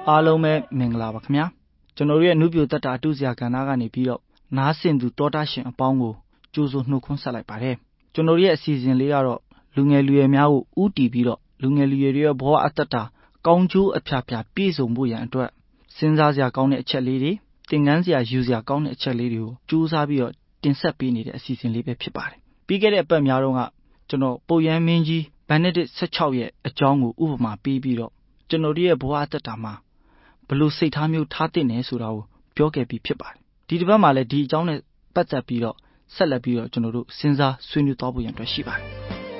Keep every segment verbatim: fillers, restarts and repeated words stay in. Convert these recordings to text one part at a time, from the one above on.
အားလုံးပဲမင်္ဂလာပါခင်ဗျာကျွန်တော်ရဲ့နုပြိုတက်တာအတူစရာကဏ္ဍကနေပြီးတော့နားဆင်သူတောတာရှင်အပေါင်းကိုကြိုးစိုးနှုတ်ခွန်းဆက်လိုက်ပါတယ်ကျွန်တော်ရဲ့အစီအစဉ်လေးကတော့လူငယ်လူရွယ်များကိုဥတီပြီးတော့လူငယ်လူရွယ်တွေရဲ့ဘဝအတ္တတာကောင်းကျိုးအဖျားဖျားပြည့်စုံဖို့ရန်အတွက်စဉ်းစားစရာကောင်းတဲ့အချက်လေးတွေသင်ခန်းစရာယူစရာကောင်းတဲ့အချက်လေးတွေကိုကြိုးစားပြီးတော့တင်ဆက်ပေးနေတဲ့အစီအစဉ်လေးပဲဖြစ်ပါတယ်ပြီးခဲ့တဲ့အပတ်များတော့ကကျွန်တော်ပုပ်ရဟန်းမင်းကြီးဘန်နက်ဒစ်ဆယ့်ခြောက်ရဲ့အကြောင်းကိုဥပမာပေးပြီးတော့ကျွန်တော်ရဲ့ဘဝအတ္တတာမှာဘလို့စိတ်ထားမျိုးထားတဲ့နေဆိုတာကိုပြောခဲ့ပြီးဖြစ်ပါတယ်ဒီတစ်ပတ်မှာလည်းဒီအကြောင်းနဲ့ပတ်သက်ပြီးတော့ဆက်လက်ပြီးတော့ကျွန်တော်တို့စဉ်းစားဆွေးနွေးသွားဖို့ရန်အတွက်ရှိပါတယ်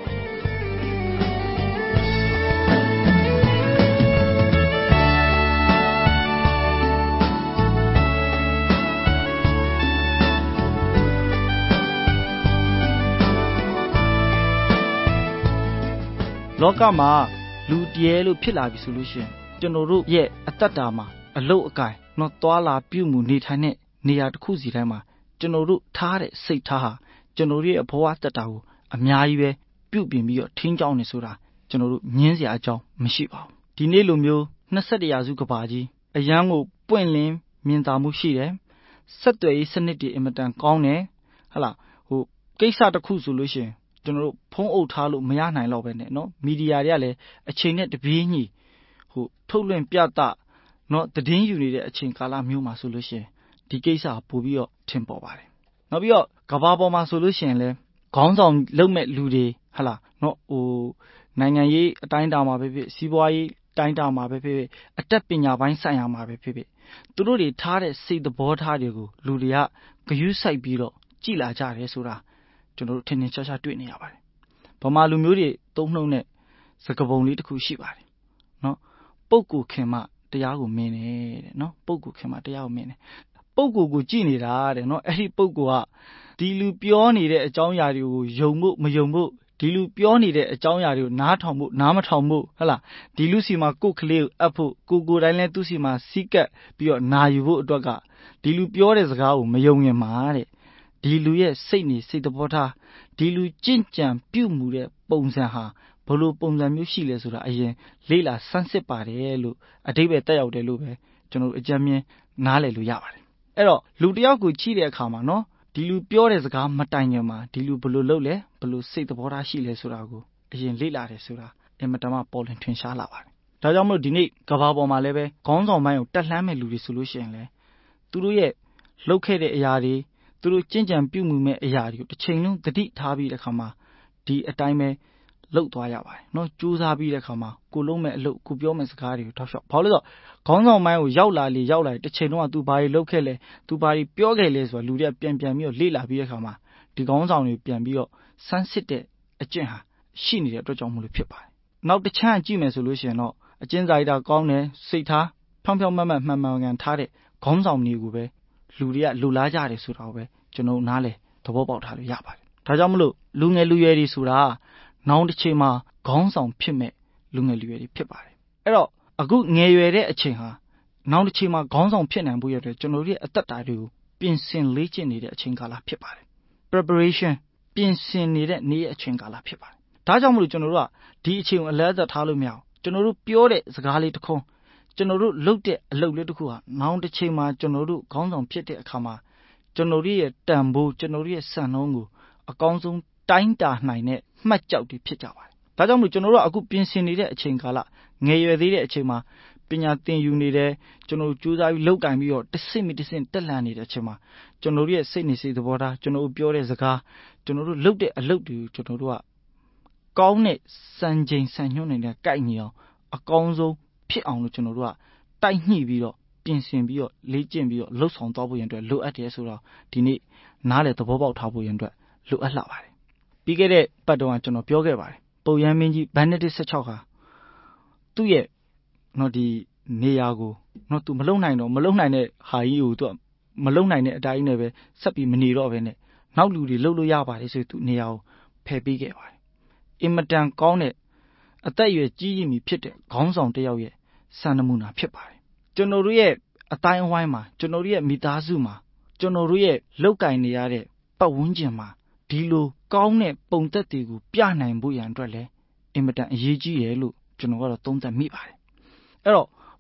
လောကမှာလူတည်းလို့ဖြစ်လာပြီဆိုလို့ရှိရင်ကျွန်တော်တို့ရဲ့အတ္တတာမှာအလုတ်အကင်တော့သွာလာပြုမှုနေထိုင်တဲ့နေရာတစ်ခုစီတိုင်းမှာကျွန်တော်တို့ထားတဲ့စိတ်ထားဟာကျွန်တော်တို့ရဲ့ဘဝတ္တတာကိုအများကြီးပဲပြုပြင်ပြီးတော့ထိန်းကျောင်းနေဆိုတာကျွန်တော်တို့ညင်းစရာအကြောင်းမရှိပါဘူးဒီနေ့လိုမျိုးနှစ်ဆယ့်တရာစုကဘာကြီးအရန်ကိုပွင့်လင်းမြင်သာမှုရှိတယ်ဆက်သွယ်ရေးစနစ်တွေအင်မတန်ကောင်းတယ်ဟလာဟိုကိစ္စတစ်ခုဆိုလို့ရှိရင်ကျွန်တော်တို့ဖုံးအုပ်ထားလို့မရနိုင်တော့ပဲနဲ့နော်မီဒီယာတွေကလည်းအချိန်နဲ့တပြေးညီဟိုထုတ်လွှင့်ပြသနော်သတင်းယူနေတဲ့အချိန်ကာလမျိုးမှာဆိုလို့ရှိရင်ဒီကိစ္စပို့ပြီးတော့ထင်ပေါ်ပါတယ်နောက်ပြီးတော့ကဘာပေါ်မှာဆိုလို့ရှိရင်လည်းခေါင်းဆောင်လုပ်မဲ့လူတွေဟလာနော်ဟိုနိုင်ငံရေးအတိုင်းအတာမှာပဲဖြစ်စီးပွားရေးတိုင်းတာမှာပဲဖြစ်အတတ်ပညာပိုင်းဆိုင်ရာမှာပဲဖြစ်ဖြစ်သူတို့တွေထားတဲ့စိတ်သဘောထားတွေကိုလူတွေကဂရုစိုက်ပြီးတော့ကြည်လာကြတယ်ဆိုတာကျွန်တော်တို့ထင်ထင်ရှားရှားတွေ့နေရပါတယ်ဗမာလူမျိုးတွေသုံးနှုန်းတဲ့စကားပုံလေးတစ်ခုရှိပါတယ်နော်ပုပ်ကိုခင်မှတရားကိုမင်းတယ်တဲ့နော်ပုပ်ကိုခင်မှတရားကိုမင်းတယ်ပုပ်ကိုကိုကြည်နေတာတဲ့နော်အဲ့ဒီပုပ်ကိုကဒီလူပြောနေတဲ့အကြောင်းအရာတွေကိုယုံဖို့မယုံဖို့ဒီလူပြောနေတဲ့အကြောင်းအရာတွေကိုနားထောင်ဖို့နားမထောင်ဖို့ဟလာဒီလူစီမှာကိုယ်ကလေးကိုအပ်ဖို့ကိုကိုတိုင်းလဲသူ့စီမှာစီးကပ်ပြီးတော့နာယူဖို့အတွက်ကဒီလူပြောတဲ့စကားကိုမယုံရင်မှာတဲ့ဒီလူရဲ့စိတ်နေစိတ်သဘောထားဒီလူကြင့်ကြံပြုတ်မှုတဲ့ပုံစံဟာဘလို့ပုံစံမျိုးရှိလဲဆိုတာအရင်လေ့လာဆန်းစစ်ပါတယ်လို့အဓိပ္ပာယ်တက်ရောက်တယ်လို့ပဲကျွန်တော်အကြံဉာဏ်နားလည်လို့ရပါတယ်အဲ့တော့လူတယောက်ကိုကြည့်တဲ့အခါမှာနော်ဒီလူပြောတဲ့စကားမတိုင်ခင်မှာဒီလူဘလို့လုပ်လဲဘလို့စိတ်သဘောထားရှိလဲဆိုတာကိုအရင်လေ့လာတယ်ဆိုတာအင်မတန်မှပေါ်လွင်ထင်ရှားလာပါတယ်ဒါကြောင့်မလို့ဒီနေ့ကဘာပေါ်မှာလည်းပဲခေါင်းဆောင်ပိုင်းကိုတက်လှမ်းမဲ့လူတွေဆိုလို့ရှိရင်လေသူတို့ရဲ့လှုပ်ခဲ့တဲ့အရာတွေသူတို့ကြင်ကြံပြုမှုမဲ့အရာတွေကိုတစ်ချိန်လုံးသတိထားပြီးတဲ့အခါမှာဒီအတိုင်းပဲလှုပ်သွားရပါတယ်နော်ကြိုးစားပြီးတဲ့အခါမှာကိုလုံးမဲ့အလုပ်ကိုပြောမဲ့စကားတွေကိုထောက်လျှောက်ဘာလို့လဲဆိုတော့ခေါင်းဆောင်ပိုင်းကိုရောက်လာလေရောက်လာတစ်ချိန်လုံးကသူဘာတွေလုပ်ခဲ့လဲသူဘာတွေပြောခဲ့လဲဆိုတော့လူတွေကပြန်ပြန်ပြီးတော့လေ့လာပြီးတဲ့အခါမှာဒီခေါင်းဆောင်တွေပြန်ပြီးတော့စမ်းစစ်တဲ့အကျင့်ဟာရှိနေတဲ့အတွက်ကြောင့်မလို့ဖြစ်ပါတယ်နောက်တစ်ချမ်းကြည့်မယ်ဆိုလို့ရှိရင်တော့အကျဉ်းစာရိတ္တကောင်းတယ်စိတ်ထားဖြောင်းဖြောင်းမတ်မတ်မှန်မှန်ကန်ထားတဲ့ခေါင်းဆောင်တွေကိုပဲလူတွေကလူလားကြတယ်ဆိုတာကိုပဲကျွန်တော်နားလေသဘောပေါက်ထားလို့ရပါတယ်ဒါကြောင့်မလို့လူငယ်လူရွယ်တွေဆိုတာနောင်တစ်ချိန်မှာခေါင်းဆောင်ဖြစ်မဲ့လူငယ်လူရွယ်တွေဖြစ်ပါတယ်အဲ့တော့အခုငယ်ရွယ်တဲ့အချိန်ဟာနောင်တစ်ချိန်မှာခေါင်းဆောင်ဖြစ်နိုင်ဖို့ရတဲ့ကျွန်တော်တို့ရဲ့အသက်တာတွေကိုပြင်ဆင်လေ့ကျင့်နေတဲ့အချိန်ကာလဖြစ်ပါတယ် preparation ပြင်ဆင်နေတဲ့နေ့ရဲ့အချိန်ကာလဖြစ်ပါတယ်ဒါကြောင့်မလို့ကျွန်တော်တို့ကဒီအချိန်ကိုအလဲအသက်ထားလို့မရအောင်ကျွန်တော်တို့ပြောတဲ့စကားလေးတစ်ခုကျွန်တော်တို့လုပ်တဲ့အလုပ်လေးတစ်ခုဟာနောင်တစ်ချိန်မှာကျွန်တော်တို့ခေါင်းဆောင်ဖြစ်တဲ့အခါမှာကျွန်တော်တို့ရဲ့တန်ဖိုးကျွန်တော်တို့ရဲ့စံနှုန်းကိုအကောင်းဆုံးတိုင်းတာနိုင်တဲ့မှတ်ကြောက်တွေဖြစ်ကြပါတယ်ဒါကြောင့်မလို့ကျွန်တော်တို့အခုပြင်ဆင်နေတဲ့အချိန်ကာလငယ်ရွယ်သေးတဲ့အချိန်မှာပညာသင်ယူနေတယ်ကျွန်တော်တို့ကြိုးစားပြီးလုပ်ကင်ပြီးတော့တစ်ဆင့်ပြီးတစ်ဆင့်တက်လှမ်းနေတဲ့အချိန်မှာကျွန်တော်တို့ရဲ့စိတ်နေစိတ်သဘောထားကျွန်တော်တို့ပြောတဲ့စကားကျွန်တော်တို့လုပ်တဲ့အလုပ်တွေကိုကျွန်တော်တို့ကကောင်းတဲ့စံချိန်စံညွှန်းနေတဲ့ကိုက်ညီအောင်အကောင်းဆုံးဖြစ်အောင်လို့ကျွန်တော်တို့ကတိုက်ညှိပြီးတော့ပြင်ဆင်ပြီးတော့လေ့ကျင့်ပြီးတော့လှုပ်ဆောင်သွားဖို့ရန်အတွက်လိုအပ်တယ်ဆိုတော့ဒီနေ့နားလေသဘောပေါက်ထားဖို့ရန်အတွက်လိုအပ်လာပါတယ်ပြီးခဲ့တဲ့ပတ်တုန်းကကျွန်တော်ပြောခဲ့ပါတယ်ပုပ်ရဟန်းမင်းကြီးဘန်နက်ဒစ်ဆယ့်ခြောက်ဟာသူ့ရဲ့နော်ဒီနေရာကိုနော်သူမလုံနိုင်တော့မလုံနိုင်တဲ့ဟာကြီးကိုသူကမလုံနိုင်တဲ့အတိုင်းနဲ့ပဲဆက်ပြီးမနေတော့ဘဲနဲ့နောက်လူတွေလှုပ်လို့ရပါတယ်ဆိုသူနေရာကိုဖယ်ပေးခဲ့ပါတယ်အင်မတန်ကောင်းတဲ့အသက်အရွယ်ကြီးရည်မီဖြစ်တဲ့ခေါင်းဆောင်တစ်ယောက်ရဲ့စံနမူနာဖြစ်ပါတယ်ကျွန်တော်တို့ရဲ့အတိုင်းအဝိုင်းမှာကျွန်တော်တို့ရဲ့မိသားစုမှာကျွန်တော်တို့ရဲ့လောက်ကင်နေရတဲ့ပတ်ဝန်းကျင်မှာဒီလိုကောင်းတဲ့ပုံသက်တွေကိုပြနိုင်ဖို့ရန်အတွက်လည်းအင်မတန်အရေးကြီးတယ်လို့ကျွန်တော်ကတော့သုံးသပ်မိပါတယ်အဲ့တော့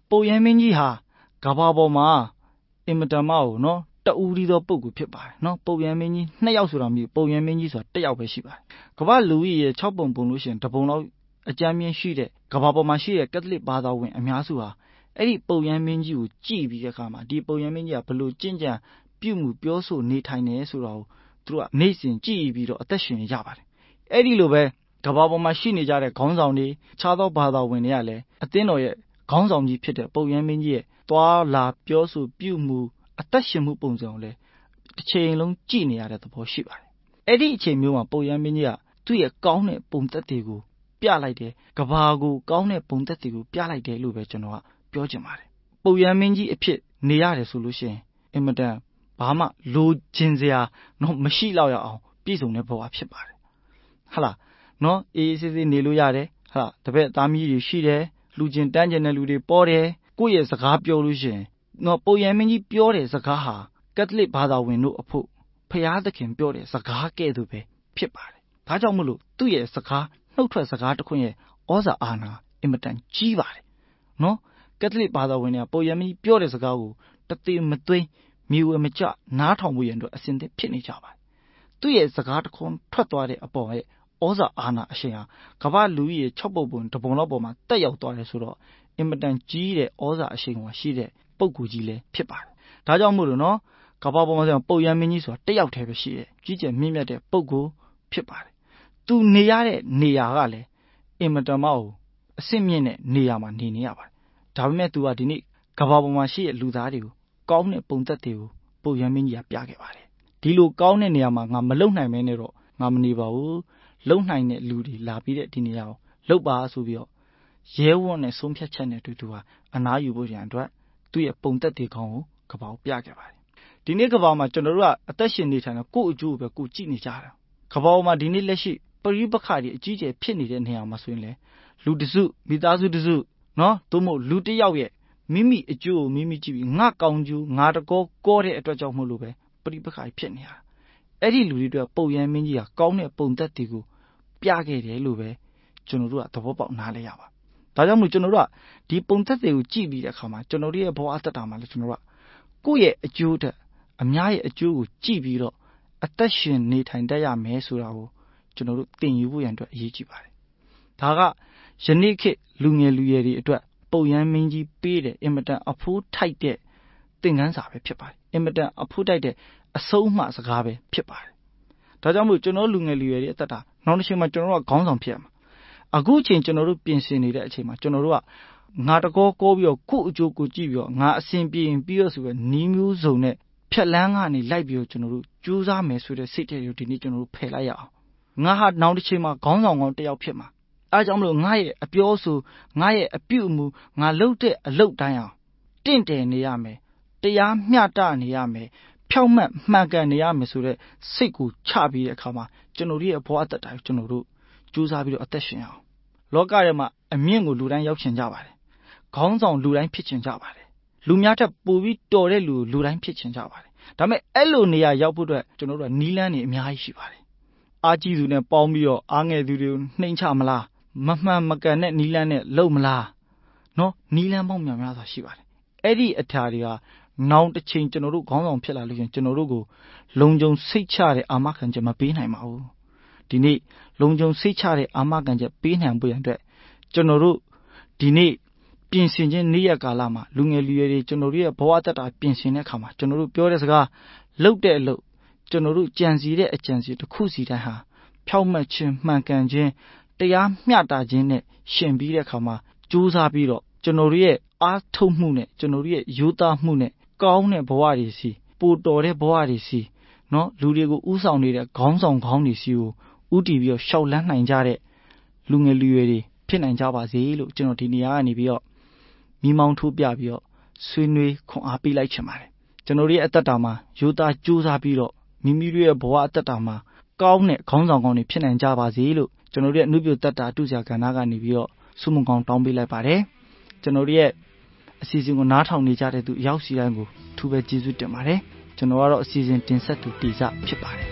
ပုပ်ရဟန်းမင်းကြီးဟာကမ္ဘာပေါ်မှာအင်မတန်မှနော်တအူရီသောပုဂ္ဂိုလ်ဖြစ်ပါတယ်နော်ပုပ်ရဟန်းမင်းကြီးနှစ်ယောက်ဆိုတာမျိုးပုပ်ရဟန်းမင်းကြီးဆိုတာတစ်ယောက်ပဲရှိပါတယ်ကမ္ဘာလူကြီးရဲ့၆ပုံပုံလို့ရှိရင်တပုံလောက်အကြမ်းမြင့်ရှိတဲ့ကမ္ဘာပေါ်မှာရှိတဲ့ကက်သလစ်ဘာသာဝင်အများစုဟာအဲ့ဒီပုပ်ရဟန်းမင်းကြီးကိုကြည်ပြီးတဲ့အခါမှာဒီပုပ်ရဟန်းမင်းကြီးကဘလို့ကျင့်ကြံပြုမှုပြောဆိုနေထိုင်နေဆိုတာကိုသူတို့ကနေ့စဉ်ကြည်ပြီးတော့အသက်ရှင်ရပါတယ်အဲ့ဒီလိုပဲကမ္ဘာပေါ်မှာရှိနေကြတဲ့ခေါင်းဆောင်တွေခြားသောဘာသာဝင်တွေကလည်းအသင်းတော်ရဲ့ခေါင်းဆောင်ကြီးဖြစ်တဲ့ပုပ်ရဟန်းမင်းကြီးရဲ့သွားလာပြောဆိုပြုမှုအသက်ရှင်မှုပုံစံကိုလည်းတစ်ချိန်လုံးကြည်နေရတဲ့သဘောရှိပါတယ်အဲ့ဒီအချိန်မျိုးမှာပုပ်ရဟန်းမင်းကြီးကသူ့ရဲ့ကောင်းတဲ့ပုံသက်တွေကိုပြလိုက်တယ်ကဘာကိုကောင်းတဲ့ပုံသက်တွေကိုပြလိုက်တယ်လို့ပဲကျွန်တော်ကပြောချင်ပါတယ်ပုပ်ရဟန်းမင်းကြီးအဖြစ်နေရတယ်ဆိုလို့ရှိရင်အင်မတန်ဘာမှလိုချင်စရာတော့မရှိတော့ရအောင်ပြည့်စုံတဲ့ဘဝဖြစ်ပါတယ်ဟုတ်လားနော်အေးအေးဆေးဆေးနေလို့ရတယ်ဟုတ်လားတပည့်သားမီးတွေရှိတယ်လူချင်းတန်းကျင်တဲ့လူတွေပေါ်တယ်ကိုယ့်ရဲ့စကားပြောလို့ရှိရင်နော်ပုပ်ရဟန်းမင်းကြီးပြောတဲ့စကားဟာကက်သလစ်ဘာသာဝင်တို့အဖို့ဖျားသခင်ပြောတဲ့စကားကဲ့သို့ပဲဖြစ်ပါတယ်ဒါကြောင့်မလို့သူ့ရဲ့စကားနှုတ်ထွက်စကားတစ်ခွန်းရဲ့ဩဇာအာဏာအင်မတန်ကြီးပါတယ်နော်ကက်သလစ်ဘာသာဝင်တွေကပုပ်ရဟန်းမင်းကြီးပြောတဲ့စကားကိုတသေးမသွင်းမြေဝဲမကျနားထောင်ဖို့ရန်အတွက်အစဉ်သင့်ဖြစ်နေကြပါတယ်သူ့ရဲ့စကားတစ်ခွန်းထွက်သွားတဲ့အပေါ်ရဲ့ဩဇာအာဏာအရှိန်ဟာကမ္ဘာလူကြီးရဲ့၆ပုံပုံတပုံလောက်ပေါ်မှာတက်ရောက်သွားတယ်ဆိုတော့အင်မတန်ကြီးတဲ့ဩဇာအရှိန်ကိုရှိတဲ့ပုဂ္ဂိုလ်ကြီးလည်းဖြစ်ပါတယ်ဒါကြောင့်မို့လို့နော်ကမ္ဘာပေါ်မှာဆိုပုပ်ရဟန်းမင်းကြီးဆိုတာတစ်ယောက်တည်းပဲရှိတယ်ကြီးကျယ်မြင့်မြတ်တဲ့ပုဂ္ဂိုလ်ဖြစ်ပါတယ်သူနေရတဲ့နေရာကလည်းအင်မတန်မှအဆင့်မြင့်တဲ့နေရာမှာနေနေရပါတယ်ဒါပေမဲ့သူကဒီနေ့ကမ္ဘာပေါ်မှာရှိတဲ့လူသားတွေကိုကောင်းတဲ့ပုံသက်တွေကိုပုပ်ရဟန်းမင်းကြီးကပြခဲ့ပါတယ်ဒီလိုကောင်းတဲ့နေရာမှာငါမလုံနိုင်မဲနဲ့တော့ငါမနေပါဘူးလုံနိုင်တဲ့လူတွေလာပြီးတဲ့ဒီနေရာကိုလှုပ်ပါဆိုပြီးတော့ရဲဝံ့နဲ့ဆုံးဖြတ်ချက်နဲ့တူတူဟာအနားယူဖို့ရန်အတွက်သူ့ရဲ့ပုံသက်တွေကောင်းကိုကမ္ဘာကိုပြခဲ့ပါတယ်ဒီနေ့ကမ္ဘာမှာကျွန်တော်တို့ကအသက်ရှင်နေထိုင်တော့ကိုယ့်အကျိုးပဲကိုကြည့်နေကြတာကမ္ဘာပေါ်မှာဒီနေ့လက်ရှိပရိပခါတွေအကြီးကျယ်ဖြစ်နေတဲ့နေရာမှာဆိုရင်လေလူတစုမိသားစုတစုနော်သို့မဟုတ်လူတစ်ယောက်ရဲ့မိမိအကျိုးကိုမိမိကြည့်ပြီးငါကောင်းကျိုးငါတကောကောတဲ့အတွက်ကြောင့်မလို့ပဲပရိပခါဖြစ်နေရတာအဲ့ဒီလူတွေအတွက်ပုပ်ရဟန်းမင်းကြီးကကောင်းတဲ့ပုံသက်တွေကိုပြခဲ့တယ်လို့ပဲကျွန်တော်တို့ကသဘောပေါက်နားလဲရပါဒါကြောင့်မို့ကျွန်တော်တို့ကဒီပုံသက်တွေကိုကြည့်ပြီးတဲ့အခါမှာကျွန်တော်တို့ရဲ့ဘဝအသက်တာမှာလည်းကျွန်တော်တို့ကကိုယ့်ရဲ့အကျိုးတဲ့အများရဲ့အကျိုးကိုကြည့်ပြီးတော့အသက်ရှင်နေထိုင်တတ်ရမယ်ဆိုတာကိုကျွန်တော်တို့သင်ယူဖို့ရန်အတွက်အရေးကြီးပါတယ်ဒါကယနေ့ခေတ်လူငယ်လူရွယ်တွေအတွက်ပုပ်ရဟန်းမင်းကြီးပေးတဲ့အင်မတန်အဖိုးထိုက်တဲ့သင်ခန်းစာပဲဖြစ်ပါတယ်အင်မတန်အဖိုးထိုက်တဲ့အဆုံးအမစကားပဲဖြစ်ပါတယ်ဒါကြောင့်မို့ကျွန်တော်လူငယ်လူရွယ်တွေအသက်တာနောက်တစ်ချိန်မှာကျွန်တော်တို့ကခေါင်းဆောင်ဖြစ်ရမှာအခုအချိန်ကျွန်တော်တို့ပြင်ဆင်နေတဲ့အချိန်မှာကျွန်တော်တို့ကငါတကောကောပြီးတော့ကိုယ့်အကျိုးကိုကြည့်ပြီးတော့ငါအစဉ်ပြေရင်ပြီးတော့ဆိုပြီးနီးမျိုးစုံနဲ့ဖြက်လန်းကနေလိုက်ပြီးတော့ကျွန်တော်တို့ကြိုးစားမယ်ဆိုတဲ့စိတ်တွေကိုဒီနေ့ကျွန်တော်တို့ဖယ်လိုက်ရအောင်ငါဟာနောက်တစ်ချိန်မှာခေါင်းဆောင်ကောင်းတစ်ယောက်ဖြစ်မှာအဲကြောင့်မလို့ငါရဲ့အပြောဆိုငါရဲ့အပြုအမူငါလုပ်တဲ့အလုပ်တိုင်းအောင်တင့်တယ်နေရမယ်တရားမျှတနေရမယ်ဖြောင့်မတ်မှန်ကန်နေရမယ်ဆိုတဲ့စိတ်ကိုချပြီးတဲ့အခါမှာကျွန်တော်တို့ရဲ့ဘဝအသက်တာကိုကျွန်တော်တို့ကြိုးစားပြီးတော့အသက်ရှင်အောင်လောကထဲမှာအမြင့်ကိုလူတိုင်းရောက်ချင်ကြပါတယ်ခေါင်းဆောင်လူတိုင်းဖြစ်ချင်ကြပါတယ်လူများထက်ပိုပြီးတော်တဲ့လူလူတိုင်းဖြစ်ချင်ကြပါတယ်ဒါပေမဲ့အဲ့လိုနေရာရောက်ဖို့အတွက်ကျွန်တော်တို့ကနီးလန်းနေအများကြီးရှိပါတယ်အားကြီးသူနဲ့ပေါင်းပြီးတော့အားငယ်သူတွေကိုနှိမ်ချမလားမမှန်မကန်တဲ့နီးလန်းနဲ့လုံမလားနော်နီးလန်းပေါင်းများများစွာရှိပါတယ်အဲ့ဒီအထာတွေကနောင်တစ်ချိန်ကျွန်တော်တို့ခေါင်းဆောင်ဖြစ်လာလို့ရှင်ကျွန်တော်တို့ကိုလုံခြုံစိတ်ချတဲ့အာမခံချက်မပေးနိုင်ပါဘူးဒီနေ့လုံခြုံစိတ်ချတဲ့အာမခံချက်ပေးနိုင်ဖို့ရန်အတွက်ကျွန်တော်တို့ဒီနေ့ပြင်ဆင်ခြင်းနေ့ရက်ကာလမှာလူငယ်လူရွယ်တွေကျွန်တော်တို့ရဲ့ဘဝတက်တာပြင်ဆင်တဲ့အခါမှာကျွန်တော်တို့ပြောတဲ့စကားလှုပ်တဲ့အလုပ်ကျွန်တော်တို့ကြံစီတဲ့အကြံစီတစ်ခုစီတိုင်းဟာဖြောင့်မတ်ခြင်းမှန်ကန်ခြင်းတရားမျှတခြင်းနဲ့ရှင်ပြီးတဲ့အခါမှာကြိုးစားပြီးတော့ကျွန်တော်တို့ရဲ့အားထုတ်မှုနဲ့ကျွန်တော်တို့ရဲ့ရိုးသားမှုနဲ့ကောင်းတဲ့ဘဝတွေစီပိုတော်တဲ့ဘဝတွေစီနော်လူတွေကိုဥဆောင်နေတဲ့ခေါင်းဆောင်ခေါင်းတွေစီကိုဥတည်ပြီးတော့ရှောက်လန်းနိုင်ကြတဲ့လူငယ်လူရွယ်တွေဖြစ်နိုင်ကြပါစေလို့ကျွန်တော်ဒီနေရာကနေပြီးတော့မိမောင်းထိုးပြပြီးတော့ဆွေးနွေးခွန်အားပေးလိုက်ချင်ပါတယ်ကျွန်တော်တို့ရဲ့အသက်တာမှာရိုးသားကြိုးစားပြီးတော့မိမိတို့ရဲ့ဘဝအသက်တာမှာကောင်းတဲ့ခေါင်းဆောင်ကောင်းတွေဖြစ်နိုင်ကြပါစေလို့ကျွန်တော်တို့ရဲ့အနုပြုသက်တာအတုစရာကဏ္ဍကနေပြီးတော့ဆုမွန်ကောင်းတောင်းပေးလိုက်ပါတယ်ကျွန်တော်တို့ရဲ့အစီအစဉ်ကိုနားထောင်နေကြတဲ့သူအရောက်စီတိုင်းကိုထူးပဲကျေးဇူးတင်ပါတယ်ကျွန်တော်ကတော့အစီအစဉ်တင်ဆက်သူတိစဖြစ်ပါတယ်